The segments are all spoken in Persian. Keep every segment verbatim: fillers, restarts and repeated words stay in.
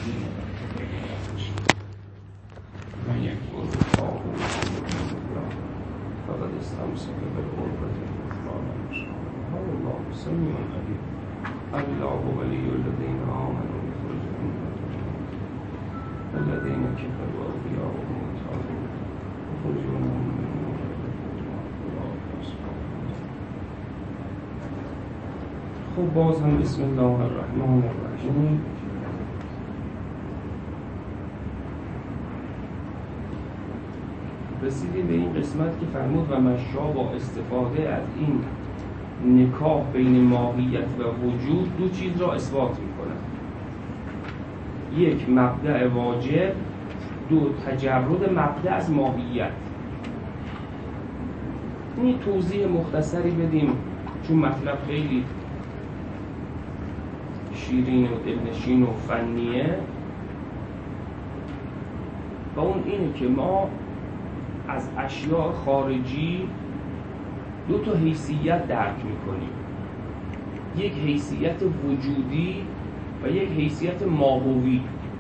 من یک گل آهو فقط استمسک بالعروة الوثقی لا انفصام لها والله سمیع علیم الله ولی الذین آمنوا یخرجهم من الظلمات الذین کفروا أولیاؤهم الطاغوت یخرجونهم من النور إلى الظلمات أولئک أصحاب النار. خب باز هم بسم الله الرحمن الرحیم. رسیدیم به این قسمت که فرمود و مشا با استفاده از این نکاح بین ماهیت و وجود دو چیز را اثبات می‌کند. یک مبدأ واجب، دو تجرد مبدأ از ماهیت. این توضیح مختصری بدیم چون مطلب خیلی شیرین و دلنشین و فنیه و اون اینه که ما از اشیاء خارجی دو تا حیثیت درک میکنیم، یک حیثیت وجودی و یک حیثیت ماهوی،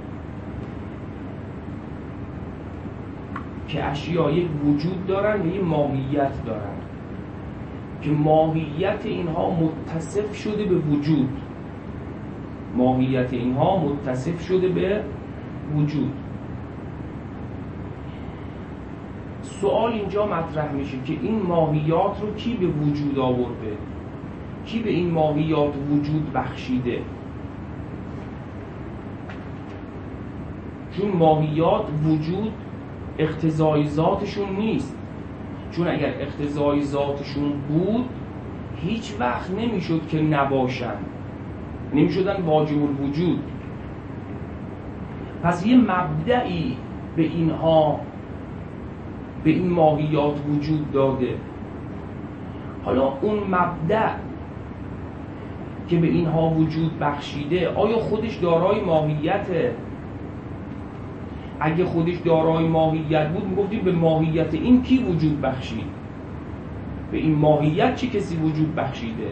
که اشیاء یک وجود دارن و یک ماهیت دارن که ماهیت اینها متصف شده به وجود، ماهیت اینها متصف شده به وجود. سوال اینجا مطرح میشه که این ماهیات رو کی به وجود آورده؟ کی به این ماهیات وجود بخشیده؟ چون ماهیات وجود اقتضای ذاتشون نیست، چون اگر اقتضای ذاتشون بود هیچ وقت نمیشد که نباشن، نمیشدن واجب الوجود. پس یه مبدئی به اینها، به این ماهیات وجود داده. حالا اون مبدأ که به اینها وجود بخشیده آیا خودش دارای ماهیته؟ اگه خودش دارای ماهیت بود میگفتیم به ماهیت این کی وجود بخشید؟ به این ماهیت چه کسی وجود بخشیده؟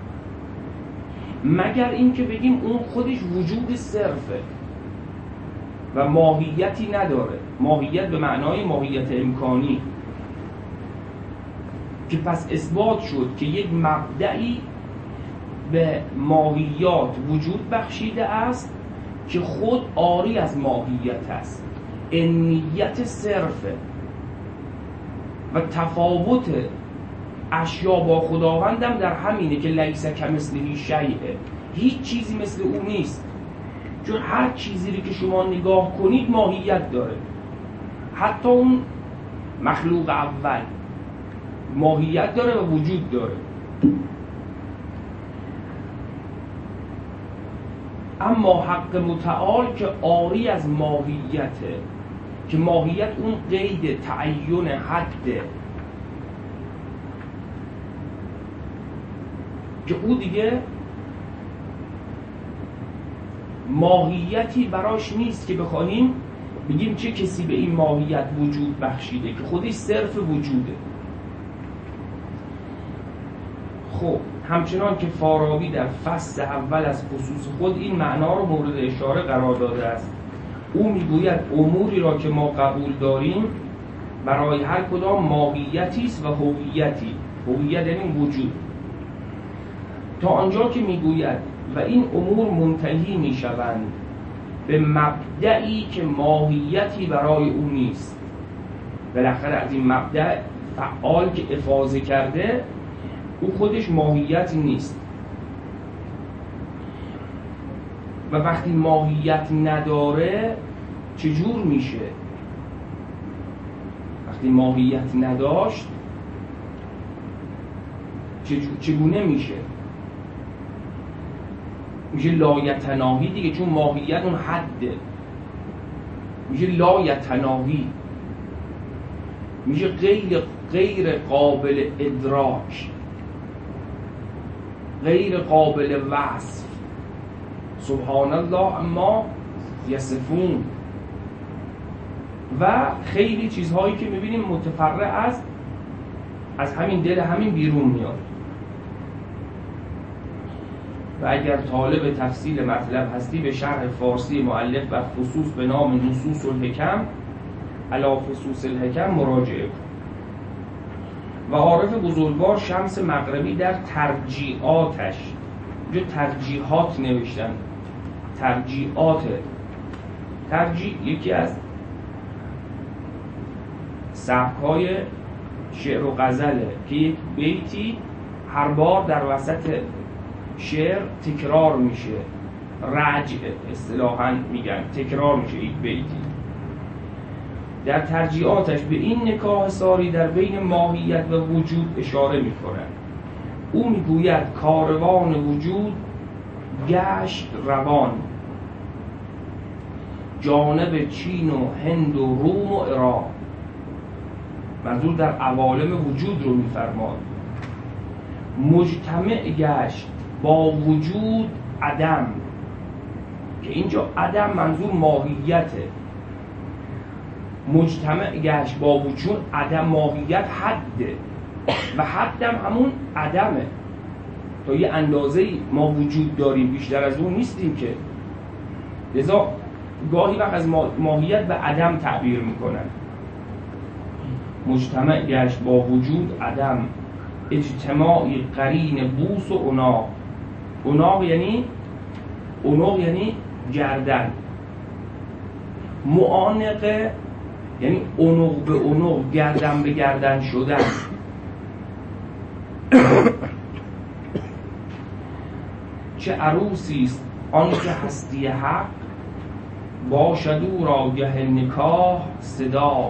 مگر این که بگیم اون خودش وجود صرفه و ماهیتی نداره، ماهیت به معنای ماهیت امکانی، که پس اثبات شد که یک مبدئی به ماهیات وجود بخشیده است که خود عاری از ماهیت است، انیت صرفه و تفاوت اشیا با خداوندم در همینه که لیس کمثله شیء، هیچ چیزی مثل او نیست. چون هر چیزی رو که شما نگاه کنید ماهیت داره، حتی اون مخلوق اول ماهیت داره و وجود داره. اما حق متعال که عاری از ماهیته، که ماهیت اون قید تعین حده که او دیگه ماهیتی براش نیست که بخواهیم بگیم چه کسی به این ماهیت وجود بخشیده، که خودش صرف وجوده. خب همچنان که فارابی در فصل اول از خصوص خود این معنا رو مورد اشاره قرار داده است. او میگوید اموری را که ما قبول داریم برای هر کدام ماهیتی است و هویتی. هویت یعنی وجود. تا آنجا که میگوید و این امور منتهی میشوند به مبدئی که ماهیتی برای او نیست. بالاخره از این مبدأ فعال که افاضه کرده او خودش ماهیتی نیست و وقتی ماهیت نداره چجور میشه؟ وقتی ماهیت نداشت چگونه میشه؟ میشه لایتناهی دیگه، چون ماهیت اون حده، میشه لایتناهی، میشه غیر غیر قابل ادراک، غیر قابل وصف. سبحان الله اما یصفون. و خیلی چیزهایی که میبینیم متفرع از از همین دل همین بیرون میاد. و اگر طالب تفصیل مطلب هستی به شرح فارسی مؤلف و فصوص به نام نصوص الحکم علی فصوص الحکم مراجعه کن. و عارف بزرگوار شمس مغربی در ترجیعاتش، اینجا ترجیحات نوشتن، ترجیعات، ترجیع یکی از سبک‌های شعر و غزله که یک بیتی هر بار در وسط شعر تکرار میشه، رجع اصطلاحاً میگن، تکرار میشه یک بیتی. در ترجیعاتش به این نکاح ساری در بین ماهیت و وجود اشاره میکنند. او میگوید کاروان وجود گشت روان، جانب چین و هند و روم و عراق. منظور در عوالم وجود رو میفرماد. مجتمع گشت با وجود عدم، که اینجا عدم منظور ماهیته. مجتمع گشت با وجود عدم، ماهیت حده و حدم همون عدمه. تا یه اندازه ما وجود داریم، بیشتر از اون نیستیم که. لذا گاهی وقت از ماهیت به عدم تعبیر میکنن. مجتمع گشت با وجود عدم، اجتماعی قرین بوس و عناق. عناق یعنی عناق یعنی گردن. معانقه یعنی عنق به عنق، گردن به گردن شدن. چه عروسی است آن که هستی حق، باشد او را گه نکاح صدا.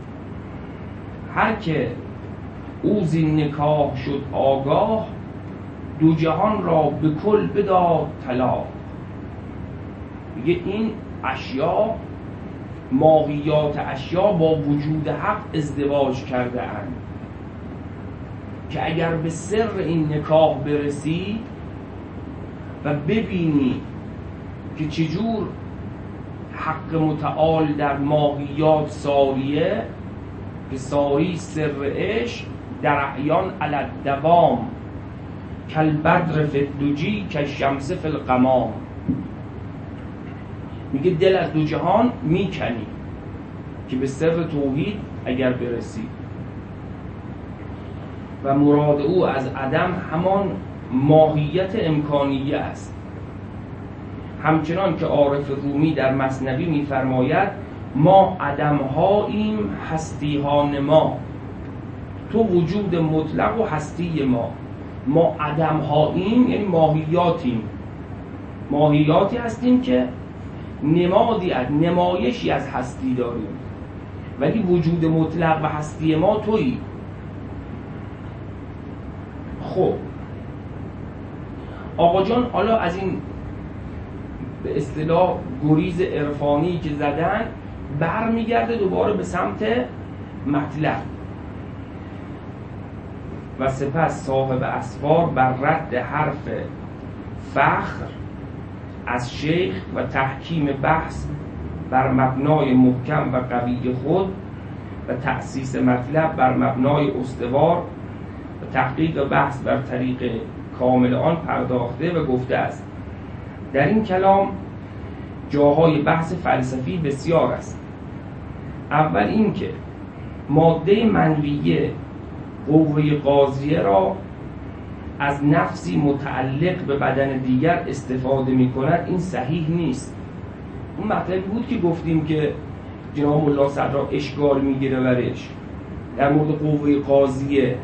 هر که او زین نکاح شد آگاه، دو جهان را به کل بداد طلاق. میگه این اشیا، ماهیات اشیا با وجود حق ازدواج کرده اند که اگر به سر این نکاح برسی و ببینی که چجور حق متعال در ماهیات ساریه، که ساری سر عشق در احیان علی الدوام، کالبدر فی الدجی کالشمس فی الغمام. میگه دل از دو جهان میکنی که به سر توحید اگر برسی. و مراد او از عدم همان ماهیت امکانیه است. همچنان که عارف رومی در مثنوی میفرماید ما عدمهاییم هستیها نما، تو وجود مطلق و هستی ما. ما عدمهاییم یعنی ماهیاتیم، ماهیاتی هستیم که نمادی از نمایشی از هستی داریم، ولی وجود مطلق و هستی ما تویی. خب آقا جان حالا از این به اصطلاح گریز عرفانی که زدن برمیگرده دوباره به سمت مطلب. و سپس صاحب اسفار بر رد حرف فخر از شیخ و تحکیم بحث بر مبنای محکم و قوی خود و تأسیس مطلب بر مبنای استوار و تحقیق بحث بر طریق کامل آن پرداخته و گفته است. در این کلام جاهای بحث فلسفی بسیار است. اول این که ماده منویه قوه قاضیه را از نفسی متعلق به بدن دیگر استفاده می کند، این صحیح نیست. اون مطلبی بود که گفتیم که جناب ملا صدرا اشکال میگیره برش در مورد قوه قاضیه.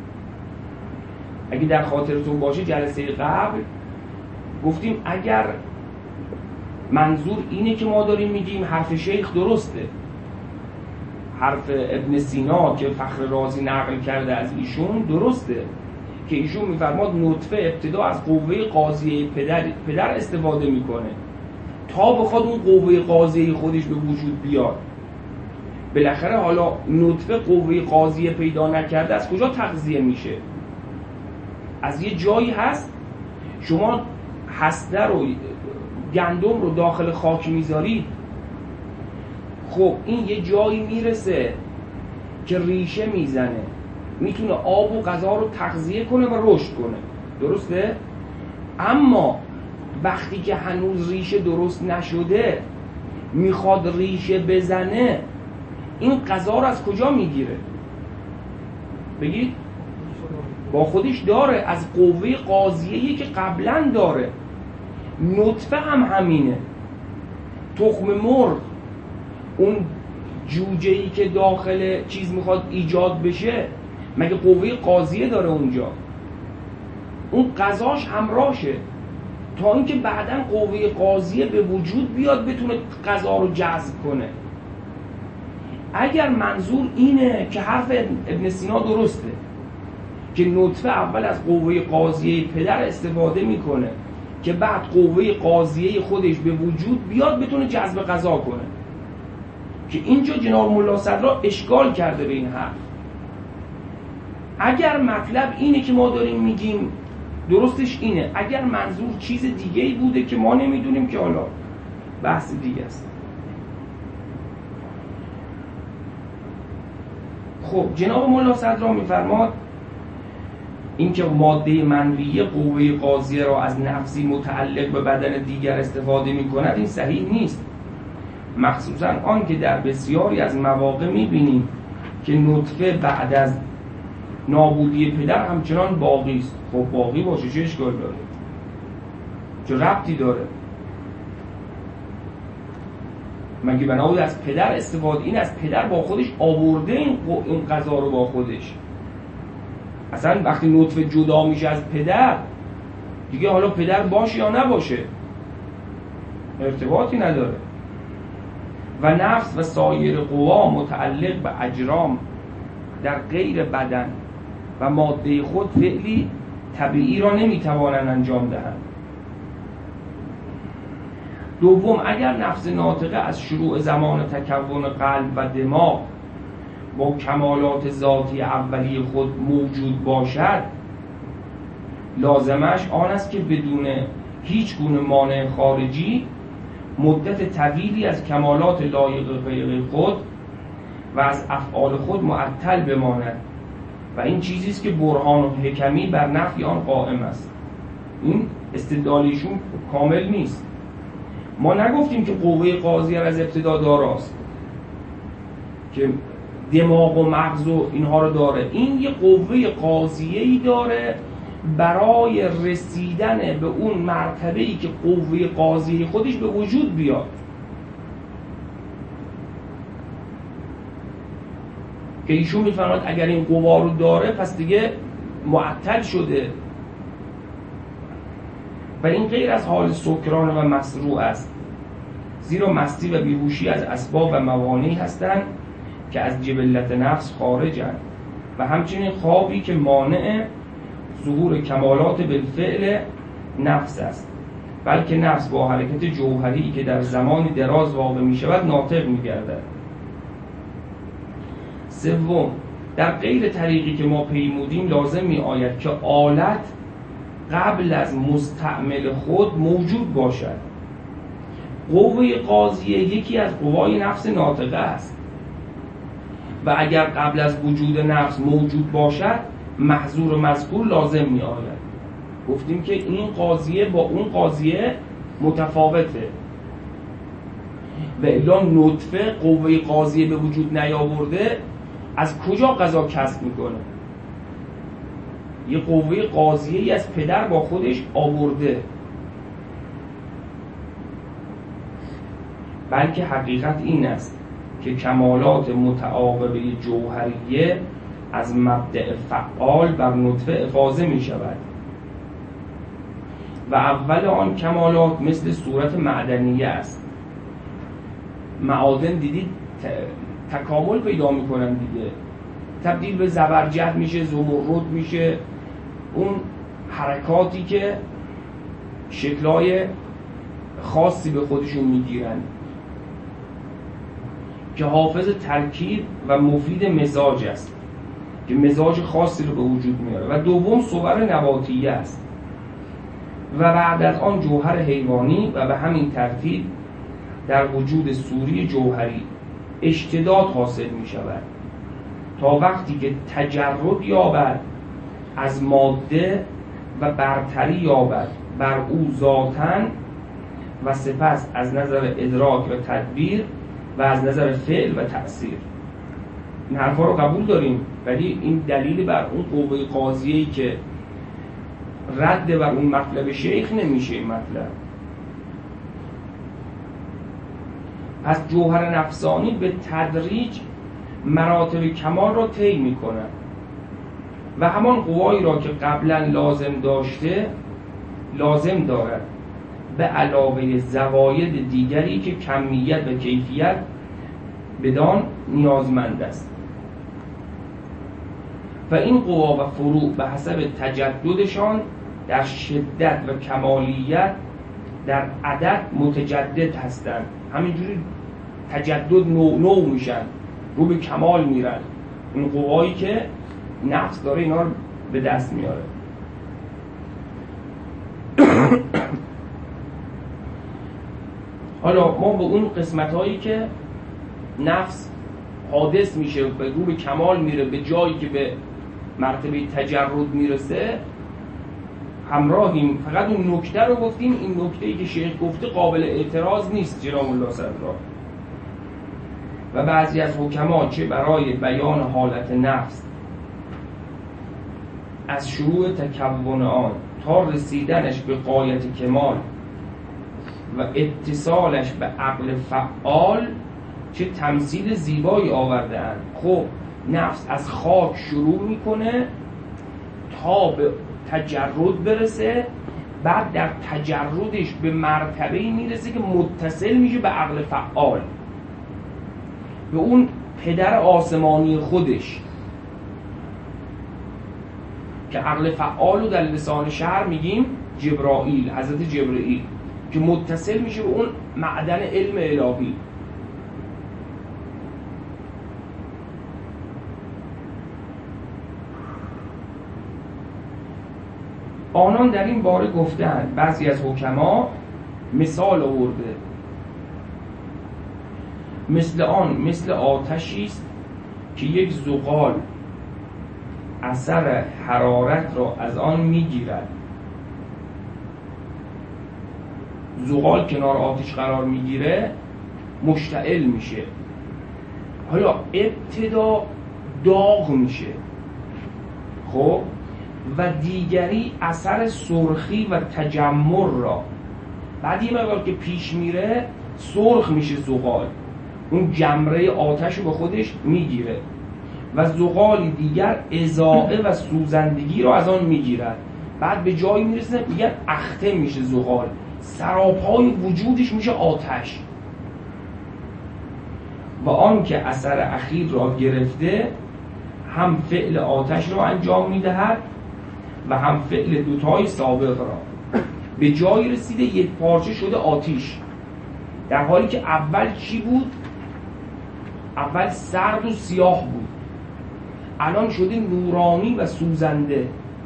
اگه در خاطرتون باشه جلسه قبل گفتیم اگر منظور اینه که ما داریم میگیم حرف شیخ درسته، حرف ابن سینا که فخر رازی نقل کرده از ایشون درسته که ایشون میفرماد نطفه ابتدا از قوه قاضیه پدر, پدر استفاده میکنه تا بخواد اون قوه قاضیه خودش به وجود بیاد. بالاخره حالا نطفه قوه قاضیه پیدا نکرده از کجا تغذیه میشه؟ از یه جایی هست. شما هسته رو، گندم رو داخل خاک میذارید، خب این یه جایی میرسه که ریشه میزنه، میتونه آب و غذا رو تغذیه کنه و رشد کنه، درسته؟ اما وقتی که هنوز ریشه درست نشده میخواد ریشه بزنه، این غذا رو از کجا میگیره؟ بگید با خودش داره، از قوه قاضیه‌ای که قبلا داره. نطفه هم همینه. تخم مرغ، اون جوجه‌ای که داخل چیز میخواد ایجاد بشه، مگه قوه قاضیه داره اونجا؟ اون غذاش همراهشه تا اینکه بعداً قوه قاضیه به وجود بیاد بتونه غذا رو جذب کنه. اگر منظور اینه که حرف ابن سینا درسته که نطفه اول از قوه قاضیه پدر استفاده میکنه که بعد قوه قاضیه خودش به وجود بیاد بتونه جذب غذا کنه، که اینجا جناب ملا صدرا اشکال کرده به این حرف. اگر مطلب اینه که ما داریم میگیم درستش اینه، اگر منظور چیز دیگه ای بوده که ما نمیدونیم که حالا بحث دیگه است. خب جناب ملا صدرا میفرماد اینکه ماده منویه قوه قاضیه را از نفسی متعلق به بدن دیگر استفاده میکند، این صحیح نیست، مخصوصا آن که در بسیاری از مواقع میبینیم که نطفه بعد از نابودی پدر همچنان باقی است. خب باقی باشه چه اشکال داره؟ چه ربطی داره؟ مگه بنابود از پدر استفاده، این از پدر با خودش آورده این این غذا رو با خودش. اصلا وقتی نطفه جدا میشه از پدر دیگه حالا پدر باشه یا نباشه ارتباطی نداره. و نفس و سایر قوا متعلق به اجرام در غیر بدن و ماده خود فعلی طبیعی را نمیتوانند انجام دهند. دوم، اگر نفس ناطقه از شروع زمان تکون قلب و دماغ با کمالات ذاتی اولی خود موجود باشد، لازمش آن است که بدون هیچ گونه مانع خارجی مدت طویلی از کمالات لایق غیر خود و از افعال خود معطل بماند و این چیزی است که برهان و حکمی بر نفی آن قائم است. این استدلالیشون کامل نیست. ما نگفتیم که قوه قاضیه از ابتدا داراست که دماغ و مغز و اینها رو داره، این یه قوه قاضیه‌ای داره برای رسیدن به اون مرتبه‌ای که قوه قاضیه خودش به وجود بیاد. که ایشون میفرماد اگر این قوا رو داره پس دیگه معطل شده و این غیر از حال سکران و مسروع است، زیرا مستی و بیهوشی از اسباب و موانعی هستند که از جبلت نفس خارجند و همچنین خوابی که مانع ظهور کمالات بالفعل نفس است، بلکه نفس با حرکت جوهری که در زمانی دراز واقع می شود ناطق می گردد. سوم، در غیر طریقی که ما پیمودیم لازم می آید که آلت قبل از مستعمل خود موجود باشد. قوه قاضیه یکی از قوای نفس ناطقه است و اگر قبل از وجود نفس موجود باشد محظور و مذکور لازم می آید. گفتیم که این قاضیه با اون قاضیه متفاوته و الا نطفه قوه قاضیه به وجود نیاورده از کجا قضا کسب میکنه؟ یه قوه قاضیه‌ای از پدر با خودش آورده. بلکه حقیقت این است که کمالات متعاقبه جوهریه از مبدأ فعال بر نطفه افاضه می شود و اول آن کمالات مثل صورت معدنیه است. معادن دیدید تکامل پیدا می کنن دیگه، تبدیل به زبرجد میشه، زمرد میشه، اون حرکاتی که شکلای خاصی به خودشون میگیرن که حافظ ترکیب و مفید مزاج است که مزاج خاصی رو به وجود میاره. و دوم صور نباتیه است و بعد از آن جوهر حیوانی و به همین ترتیب در وجود صوری جوهری اشتداد حاصل می شود تا وقتی که تجرد یابد از ماده و برتری یابد بر او ذاتن و سپس از نظر ادراک و تدبیر و از نظر فعل و تأثیر. این حرفا رو قبول داریم، ولی این دلیل بر اون قوه قاضیه‌ای که رد بر اون مطلب شیخ نمیشه. این مطلب پس جوهر نفسانی به تدریج مراتب کمال را طی میکنه و همان قوایی را که قبلا لازم داشته لازم دارد، به علاوه زواید دیگری که کمیت و کیفیت بدان نیازمند است. و این قوا و فروع به حسب تجددشان در شدت و کمالیت در عدد متجدد هستند. همینجوری تجدد نوع نوع میشن، رو به کمال میرن. این قوایی که نفس داره اینا رو به دست میاره. حالا ما به اون قسمت هایی که نفس حادث میشه و رو به کمال میره، به جایی که به مرتبه تجرد میرسه همراهیم. فقط اون نکته رو گفتیم. این نکته‌ای که شیخ گفته قابل اعتراض نیست جناب الله صدرا. و بعضی از حکما چه برای بیان حالت نفس از شروع تکون آن تا رسیدنش به غایت کمال و اتصالش به عقل فعال چه تمثیل زیبایی آورده اند. خب نفس از خاک شروع میکنه تا به تجرد برسه، بعد در تجردش به مرتبه‌ای میرسه که متصل میشه به عقل فعال، به اون پدر آسمانی خودش که عقل فعال رو در لسان شعر میگیم جبرائیل، حضرت جبرائیل، که متصل میشه به اون معدن علم الهی. آنان در این باره گفتند، بعضی از حکما مثال آورده، مثل آن مثل آتشی است که یک زغال اثر حرارت را از آن میگیرد. زغال کنار آتش قرار میگیره مشتعل میشه، حالا ابتدا داغ میشه، خب و دیگری اثر سرخی و تجمر را، بعد یه مقدار که پیش میره سرخ میشه زغال، اون جمره آتش رو به خودش میگیره و زغالی دیگر اضاءه و سوزندگی رو از آن میگیرد. بعد به جایی میرسه میگن اخته میشه زغال، سراپای وجودش میشه آتش. و آن که اثر اخیر را گرفته هم فعل آتش را انجام میدهد و هم فعل دوتای سابق را. به جایی رسیده یک پارچه شده آتش، در حالی که اول چی بود؟ اول سرد و سیاه بود، الان شده نورانی و سوزنده.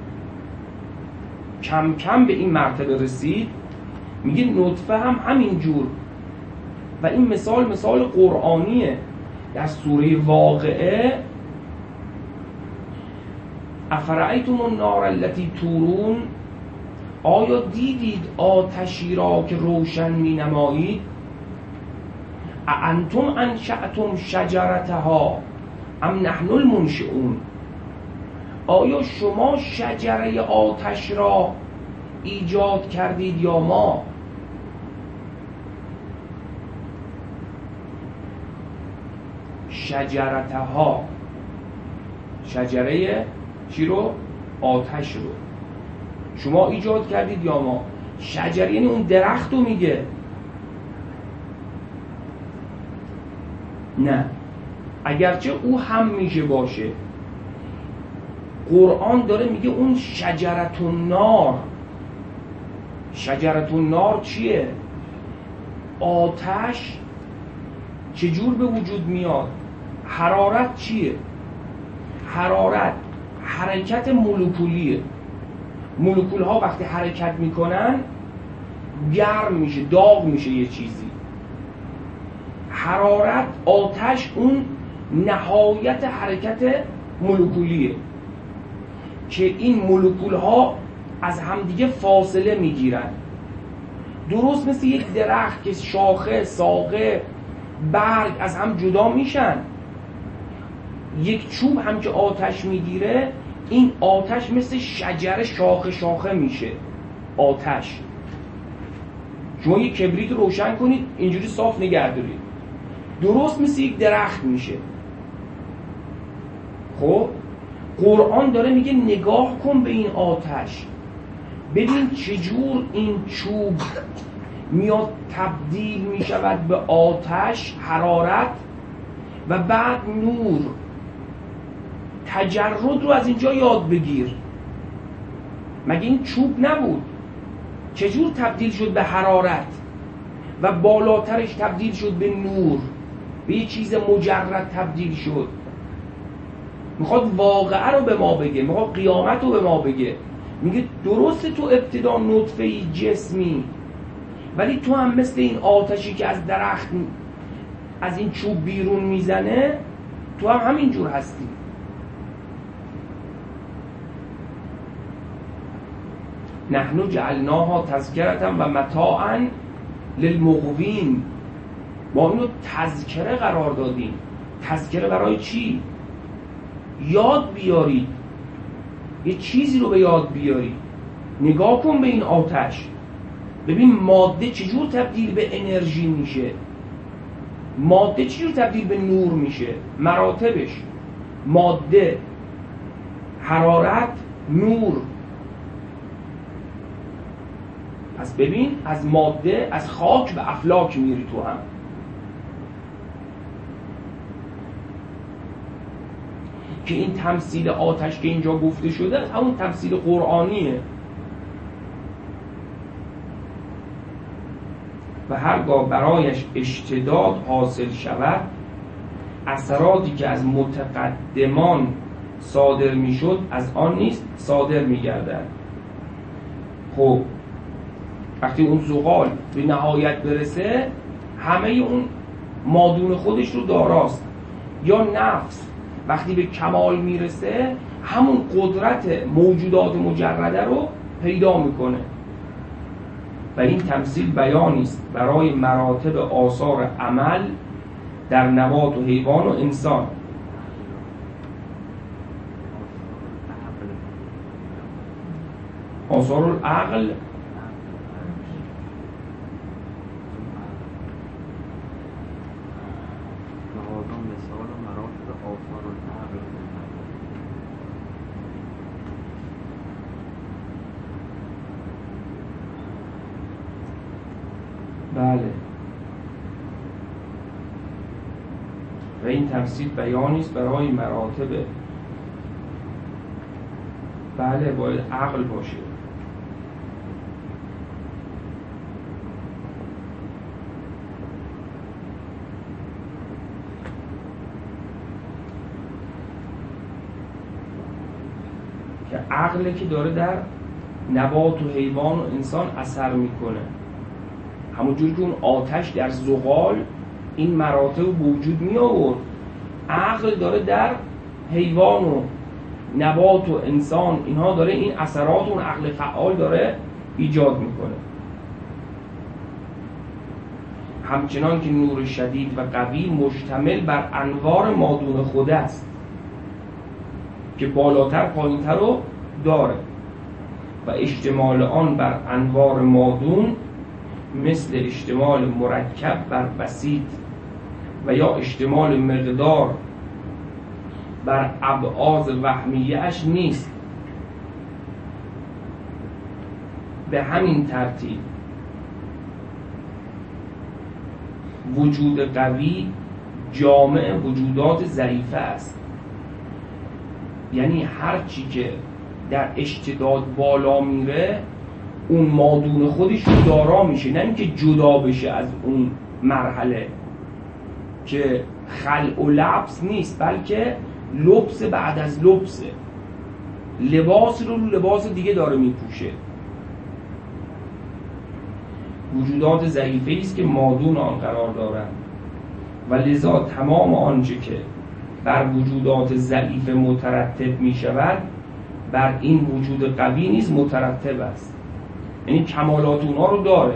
کم کم به این مرتبه رسید. میگه نطفه هم همین جور. و این مثال مثال قرآنیه. در سوره واقعه افرأیتم النار التي تورون، آیا دیدید آتشی را که روشن می نمایید؟ اانتم انشأتم شجرتها ام نحن المنشئون، آیا شما شجره آتش را ایجاد کردید یا ما؟ شجرتها، شجره چی رو؟ آتش رو شما ایجاد کردید یا ما؟ شجره یعنی اون درخت رو میگه، نه، اگرچه او هم میشه باشه. قرآن داره میگه اون شجرت النار. شجرت النار چیه؟ آتش چجور به وجود میاد؟ حرارت چیه؟ حرارت حرکت مولکولیه. مولکول ها وقتی حرکت میکنن گرم میشه، داغ میشه یه چیزی. حرارت، آتش اون نهایت حرکت مولکولیه که این مولکول ها از همدیگه فاصله میگیرن. درست مثل یک درخت که شاخه، ساقه، برگ از هم جدا میشن. یک چوب هم که آتش میگیره، این آتش مثل شجره شاخه شاخه میشه. آتش شما یک کبریت روشن کنید اینجوری صاف نگه دارید، درست مثل یک درخت میشه. خب قرآن داره میگه نگاه کن به این آتش، ببین چجور این چوب میاد تبدیل میشود به آتش، حرارت و بعد نور. تجرد رو از اینجا یاد بگیر. مگه این چوب نبود؟ چجور تبدیل شد به حرارت و بالاترش تبدیل شد به نور، به یه چیز مجرد تبدیل شد؟ میخواد واقعه رو به ما بگه، میخواد قیامت رو به ما بگه. میگه درست تو ابتدا نطفه جسمی، ولی تو هم مثل این آتشی که از درخت از این چوب بیرون میزنه، تو هم همینجور هستی. نحنو جعلناها تذکرة و متاعا للمقوین. ما اینو تذکره قرار دادیم. تذکره برای چی؟ یاد بیارید، یه چیزی رو به یاد بیارید. نگاه کن به این آتش، ببین ماده چجور تبدیل به انرژی میشه، ماده چجور تبدیل به نور میشه، مراتبش: ماده، حرارت، نور. پس ببین از ماده، از خاک به افلاک میری تو هم. که این تمثیل آتش که اینجا گفته شده همون تمثیل قرآنیه. و هرگاه برایش اشتداد حاصل شود، اثراتی که از متقدمان صادر میشد از آن نیست صادر میگردد. خب وقتی اون زغال به نهایت برسه، همه اون مادون خودش رو داراست. یا نفس وقتی به کمال میرسه، همون قدرت موجودات مجرده رو پیدا میکنه. و این تمثیل بیانی است برای مراتب آثار عمل در نبات و حیوان و انسان. آثار العقل بله. و این تمثیل بیانی است برای مراتب. بله باید عقل باشه. که عقله که داره در نبات و حیوان و انسان اثر میکنه. همونجوری که اون آتش در زغال این مراتب وجود می آورد، عقل داره در حیوان و نبات و انسان اینها داره این اثرات، اون عقل فعال داره ایجاد میکنه. همچنان که نور شدید و قوی مشتمل بر انوار مادون خود است که بالاتر پایینتر رو داره و اشتمال آن بر انوار مادون مثل اشتمال مرکب بر بسیط و یا اشتمال مقدار بر ابعاض وهمیه اش نیست. به همین ترتیب وجود قوی جامع وجودات ضعیفه است. یعنی هر چی که در اشتداد بالا میره، اون مادون خودش رو دارا میشه، نه اینکه جدا بشه از اون مرحله که خلع و لبس نیست، بلکه لبس بعد از لبسه، لباس رو لباس دیگه داره میپوشه. وجودات ضعیفه است که مادون آن قرار دارند و لذا تمام آنچه که بر وجودات ضعیف مترتب میشود بر این وجود قوی نیز مترتب است، یعنی کمالات اونها رو داره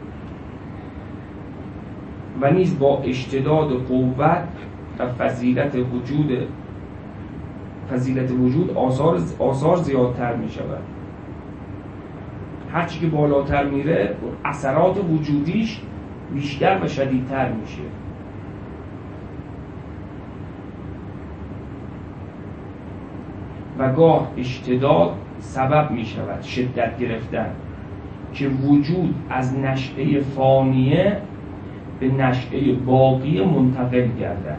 و نیز با اشتداد قوت و فضیلت وجود فضیلت وجود آثار آثار زیادتر می شود. هرچی که بالاتر میره اثرات وجودیش بیشتر و شدیدتر میشه. و گاه اشتداد سبب می شود شدت گرفتن که وجود از نشأه فانیه به نشأه باقی منتقل گردد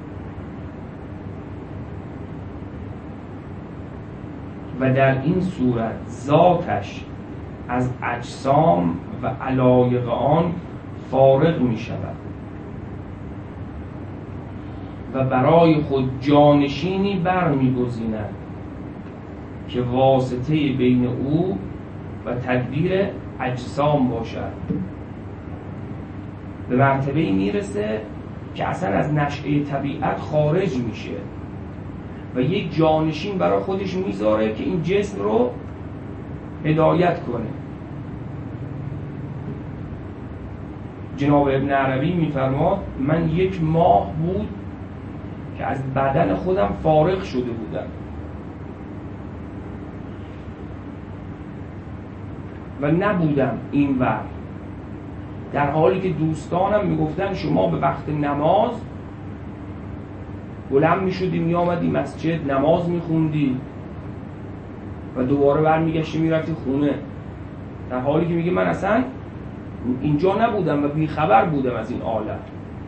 و در این صورت ذاتش از اجسام و علایق آن فارغ می شود و برای خود جانشینی بر می گزیند که واسطه بین او و تدبیر اجسام باشد. به مرتبه میرسه که اصلا از نشأه طبیعت خارج میشه و یک جانشین برای خودش میذاره که این جسم رو هدایت کنه. جناب ابن عربی میفرماد من یک ماه بود که از بدن خودم فارغ شده بودم و نبودم این ور، در حالی که دوستانم میگفتن شما به وقت نماز بلند میشدی میامدی مسجد نماز میخوندی و دوباره برمیگشتی میرفتی خونه، در حالی که میگه من اصلا اینجا نبودم و بیخبر بودم از این عالم.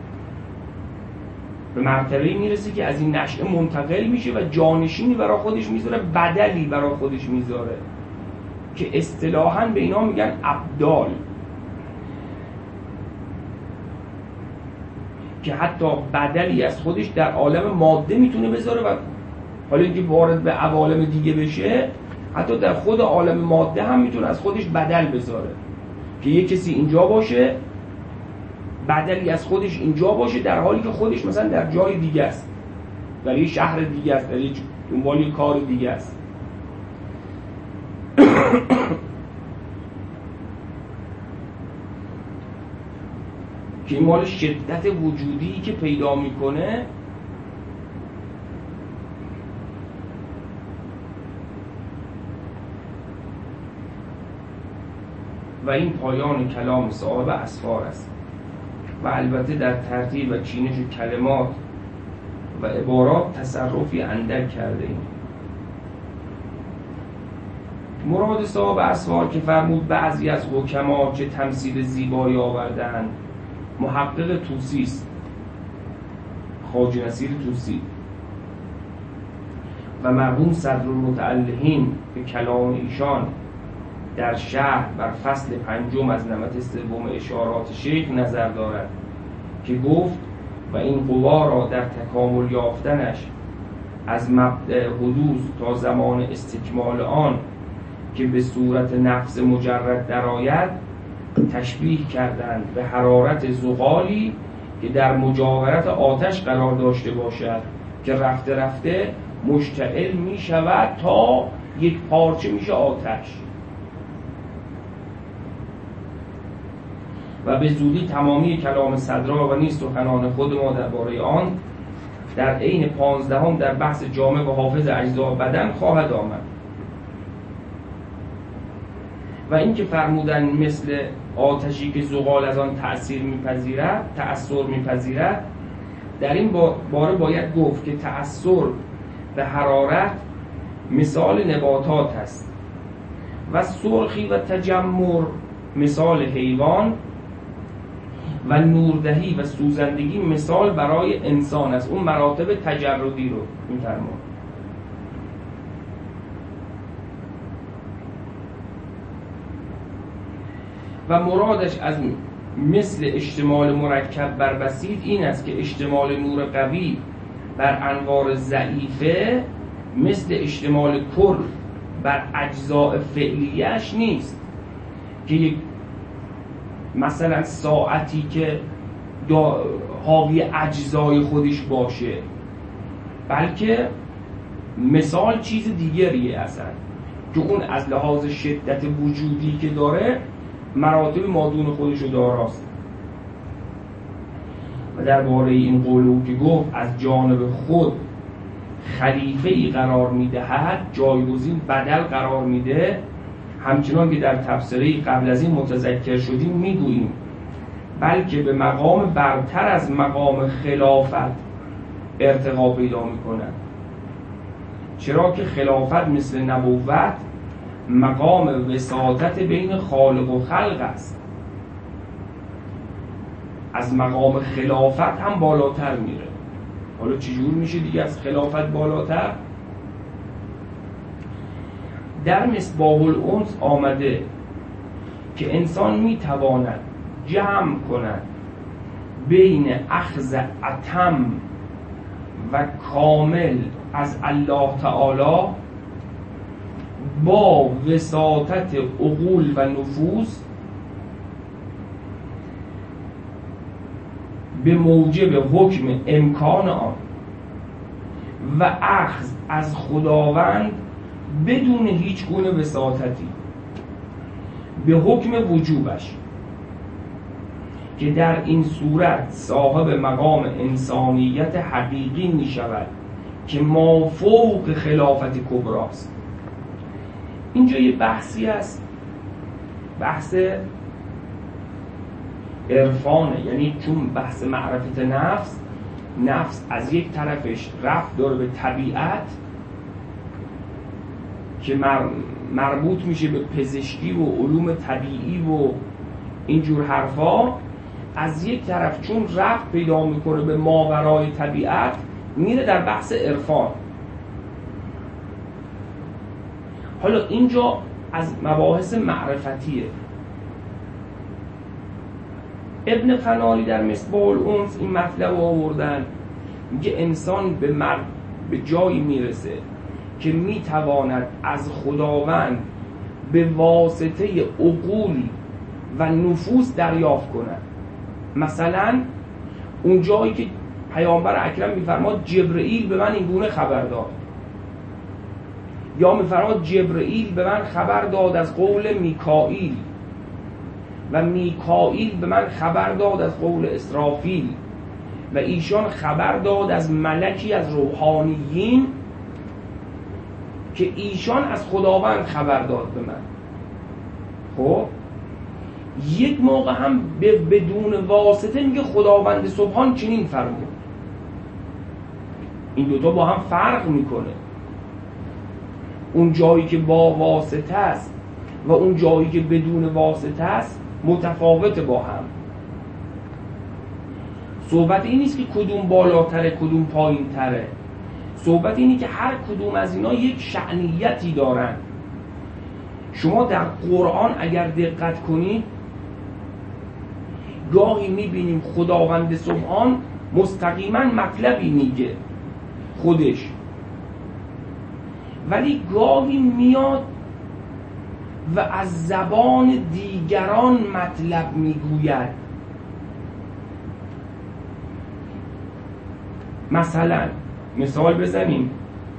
به مرتبه میرسی که از این نشأه منتقل میشه و جانشینی برای خودش میذاره، بدلی برای خودش میذاره که اصطلاحاً به اینا میگن ابدال، که حتی بدلی از خودش در عالم ماده میتونه بذاره و حالا اینکه وارد به عوالم دیگه بشه حتی در خود عالم ماده هم میتونه از خودش بدل بذاره که یک کسی اینجا باشه بدلی از خودش اینجا باشه در حالی که خودش مثلا در جای دیگه است، در یه شهر دیگه است، در یه دنبال یه کار دیگه است. که این مال شدت وجودی که پیدا میکنه و این پایان کلام صاحب اسفار است و البته در ترتیب و چینش کلمات و عبارات تصرفی اندک کرده ایم. مراد صاحب اسفار که فرمود بعضی از حکما چه تمثیل زیبایی آوردند محقق طوسی است، خواجه نصیر طوسی و مرحوم صدرالمتعلهین به کلام ایشان در شرح بر فصل پنجم از نمط سوم اشارات شیخ نظر دارد که گفت و این قوا را در تکامل یافتنش از مبدأ حدوث تا زمان استکمال آن که به صورت نفس مجرد درآید تشبیه کردند به حرارت زغالی که در مجاورت آتش قرار داشته باشد که رفته رفته مشتعل می شود تا یک پارچه میشه آتش و به زودی تمامی کلام صدرا و نیز سخنان خود ما درباره آن در عین پانزدهم در بحث جامع و حافظ اجزا بدن خواهد آمد. و این که فرمودن مثل آتشی که زغال از آن تأثیر میپذیرد تأثیر میپذیرد، در این باره باید گفت که تأثیر به حرارت مثال نباتات است و سرخی و تجمر مثال حیوان و نوردهی و سوزندگی مثال برای انسان است. اون مراتب تجردی رو میفرماد. و مرادش از مثل اشتمال مرکب بر بسیط این است که اشتمال نور قوی بر انوار ضعیفه مثل اشتمال کل بر اجزاء فعلیش نیست که یک مثلا ساعتی که حاوی اجزای خودش باشه، بلکه مثال چیز دیگریه اصلا، که اون از لحاظ شدت وجودی که داره مراتب مادون خودشو داراست. و درباره این قول که گفت از جانب خود خلیفه‌ای قرار میدهد، جایگزین بدل قرار میده، همچنان که در تفسیری قبل از این متذکر شدیم میگوییم بلکه به مقام برتر از مقام خلافت ارتقا پیدا میکنند، چرا که خلافت مثل نبوت مقام وساطت بین خالق و خلق است، از مقام خلافت هم بالاتر میره. حالا چجور میشه دیگه از خلافت بالاتر؟ در مصباح الانس آمده که انسان میتواند جمع کند بین اخذ اتم و کامل از الله تعالی با وساطت عقول و نفوس به موجب حکم امکان آن و اخذ از خداوند بدون هیچ گونه وساطتی به حکم وجوبش، که در این صورت صاحب مقام انسانیت حقیقی می شود که مافوق خلافت کبراست. اینجا یه بحثی است، بحث عرفانه، یعنی چون بحث معرفت نفس، نفس از یک طرفش رفت داره به طبیعت که مربوط میشه به پزشکی و علوم طبیعی و اینجور حرفا، از یک طرف چون رفت پیدا میکنه به ماورای طبیعت میره در بحث عرفان. حالا اینجا از مباحث معرفتیه. ابن فنایی در مصباح الانس این مطلب رو آوردن، میگه انسان به مرد به جایی میرسه که میتواند از خداوند به واسطه عقول و نفوس دریافت کند. مثلا اون جایی که پیامبر اکرم میفرماد جبرئیل به من این گونه خبر داد، یا میفرماد جبرئیل به من خبر داد از قول میکائیل و میکائیل به من خبر داد از قول اسرافیل و ایشان خبر داد از ملکی از روحانیین که ایشان از خداوند خبر داد به من. خب یک موقع هم بدون واسطه میگه خداوند سبحان چنین فرمود. این دوتا با هم فرق میکنه. اون جایی که با واسطه است و اون جایی که بدون واسطه است متفاوت با هم. صحبت این نیست که کدوم بالاتره کدوم پایین تره، صحبت اینی که هر کدوم از اینا یک شأنیتی دارن. شما در قرآن اگر دقت کنید گاهی میبینیم خداوند سبحان مستقیما مطلبی میگه خودش، ولی گاهی میاد و از زبان دیگران مطلب میگوید. مثلا مثال بزنیم،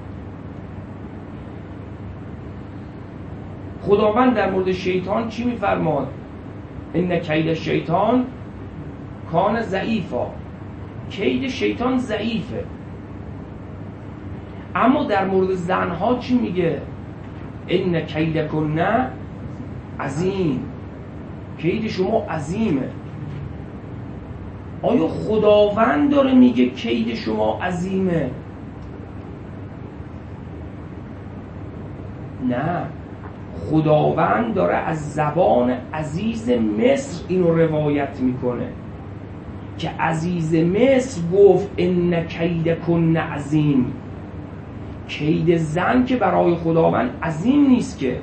خداوند در مورد شیطان چی میفرماد؟ ان کید شیطان کان ضعیفا، کید شیطان ضعیفه. اما در مورد زنها چی میگه؟ ان کیدکن عظیم، کید شما عظیمه. آیا خداوند داره میگه کید شما عظیمه؟ نه، خداوند داره از زبان عزیز مصر اینو روایت میکنه که عزیز مصر گفت ان کیدکن عظیم. کید زن که برای خداوند عظیم نیست که.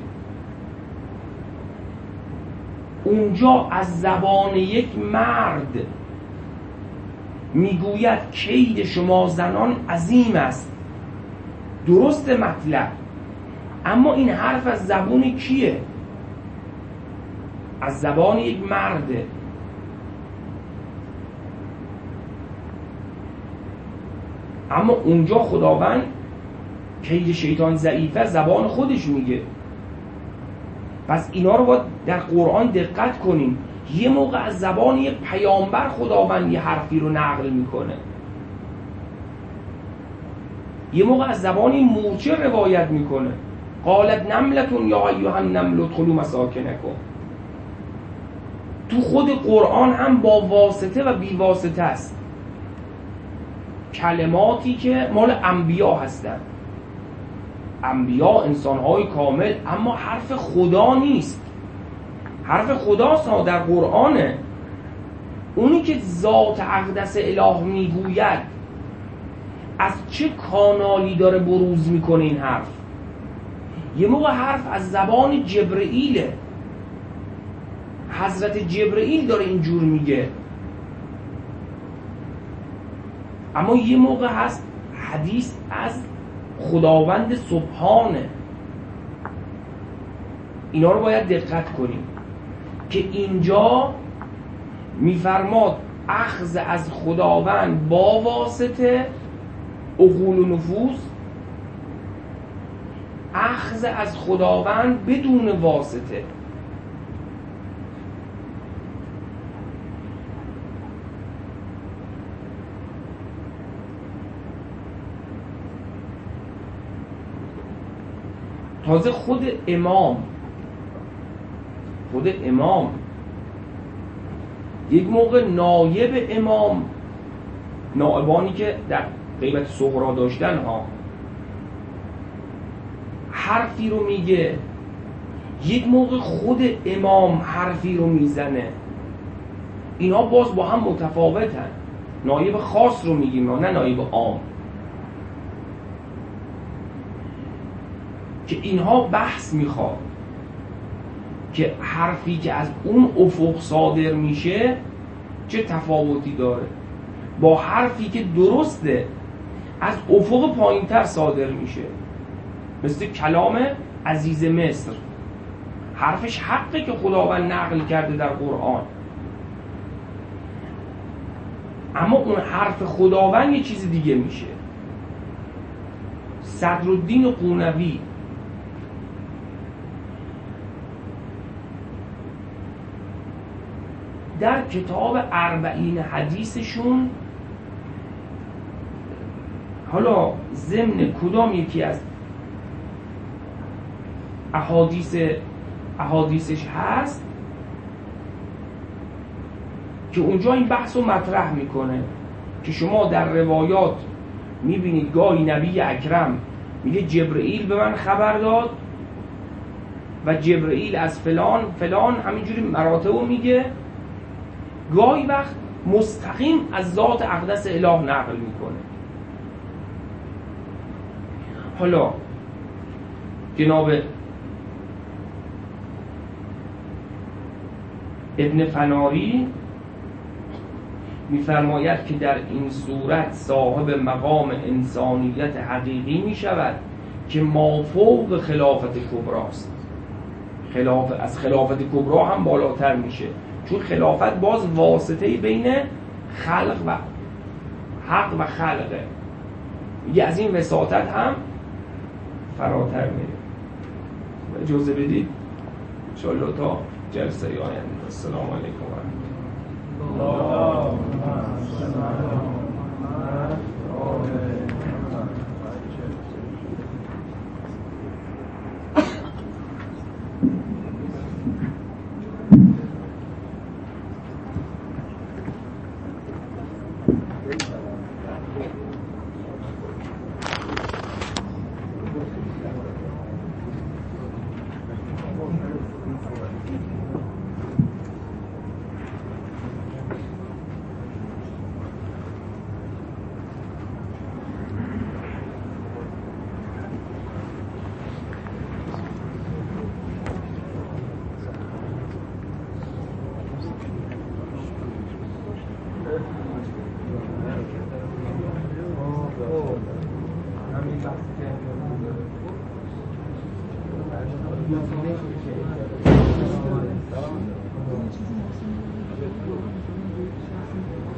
اونجا از زبان یک مرد میگوید کید شما زنان عظیم است، درست مطلب، اما این حرف از زبان کیه؟ از زبان یک مرده. اما اونجا خداوند کید شیطان ضعیفه زبان خودش میگه. پس اینا رو باید در قرآن دقت کنیم. یه موقع از زبان یه پیامبر خداوند یه حرفی رو نقل میکنه، یه موقع از زبان این مورچه روایت میکنه. قالت نملتون یا ایها النمل ادخلوا مساکنکم. تو خود قرآن هم با واسطه و بی واسطه است، کلماتی که مال انبیا هستن. انبیا انسان‌های کامل، اما حرف خدا نیست. حرف خداست ها، در قرآنه. اونی که ذات اقدس اله میگوید از چه کانالی داره بروز میکنه این حرف؟ یه موقع حرف از زبان جبرئیله، حضرت جبرئیل داره اینجور میگه. اما یه موقع هست حدیث از خداوند سبحانه. اینا رو باید دقت کنیم که اینجا میفرماد اخذ از خداوند با واسطه عقول و نفوس، اخذ از خداوند بدون واسطه. تازه خود امام خود امام یک موقع نایب امام، نائبانی که در غیبت صغرا داشتن ها، حرفی رو میگه، یک موقع خود امام حرفی رو میزنه. اینا باز با هم متفاوتن. نایب خاص رو میگیم نه نایب عام، که اینها بحث میخواد که حرفی که از اون افق صادر میشه چه تفاوتی داره با حرفی که درسته از افق پایینتر صادر میشه. مثل کلام عزیز مصر، حرفش حقه که خداوند نقل کرده در قرآن، اما اون حرف خداوند یه چیز دیگه میشه. صدرالدین قونوی در کتاب اربعین حدیثشون، حالا ضمن کدام یکی از احادیث احادیثش هست که اونجا این بحث رو مطرح میکنه که شما در روایات میبینید گاهی نبی اکرم میگه جبرئیل به من خبر داد و جبرئیل از فلان فلان همینجوری مراتب رو میگه، گاهی وقت مستقیم از ذات اقدس اله نقل میکنه. حالا جناب ابن فناری میفرماید که در این صورت صاحب مقام انسانیت حقیقی میشود که مافوق خلافت کبراست. خلاف از خلافت کبرا هم بالاتر میشه، چون خلافت باز واسطه بین خلق و حق و خلقه، یه از این وساطت هم فراتر میره. اجازه بدید انشاءالله تا جلسه آینده. السلام علیکم و رحمت الله.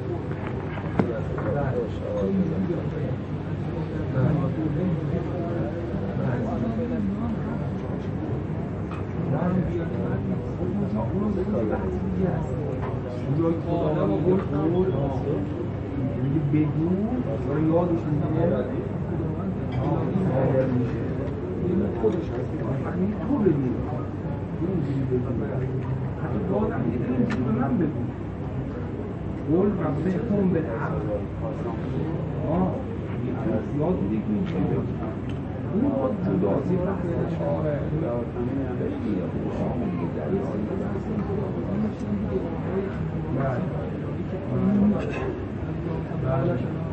Thank you. اون به لحظی هست یا خدا ما گفت میگه بدون داره یادش میگه این خودش هست این تو بدون اینجوری بدون حتی دادم یه اینجوری به من بدون قول ربهم بالحق آه یاد میگه که اینجوری بدون اون باید جدازی رفتش آره خیلی بله بله